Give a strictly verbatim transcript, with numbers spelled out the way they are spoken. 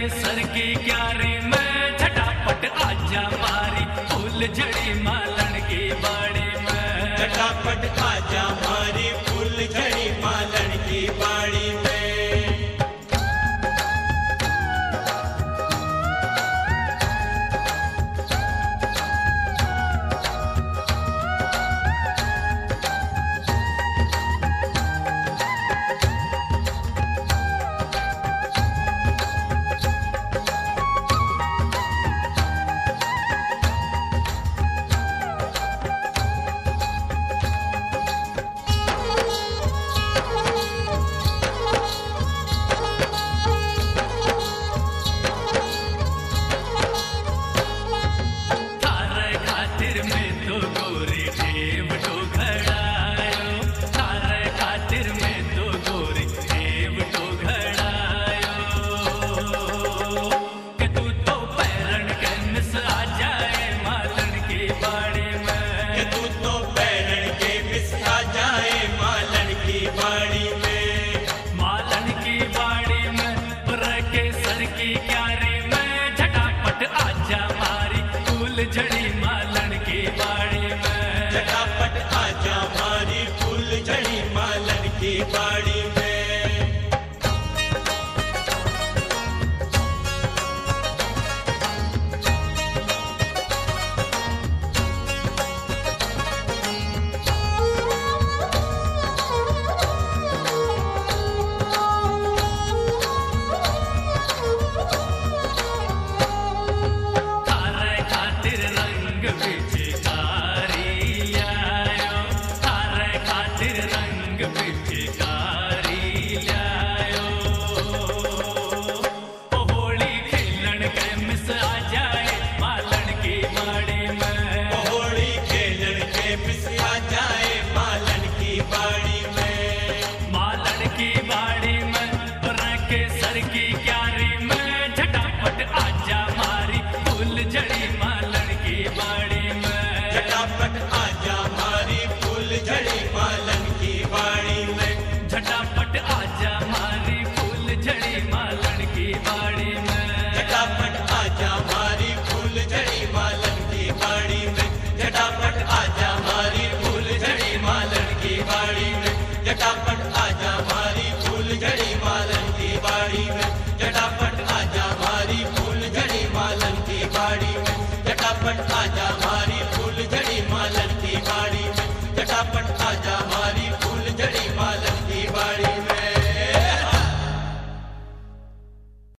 सर की क्यारी में झटापट आजा मारी फूल झड़ी मालन की बाड़ी में। झटापट आजा मारी फूल झड़ी मालन की बाड़ी में। झड़ी मालन की बाड़ी में। झटापट आजा मारी फूल झड़ी मालन की बाड़ी में। झटापट आजा मारी फूल झड़ी मालन की बाड़ी में। झटापट आजा मारी फूल झड़ी मालन की बाड़ी में। झटापट आजा मारी फूल झड़ी मालन की बाड़ी में। झटापट आजा मारी फूल झड़ी मालन की बाड़ी में। झटापट आजा मारी फूल झड़ी मालन की बाड़ी में। झटापट आजा मारी फूल झड़ी मालन की बाड़ी में। झटापट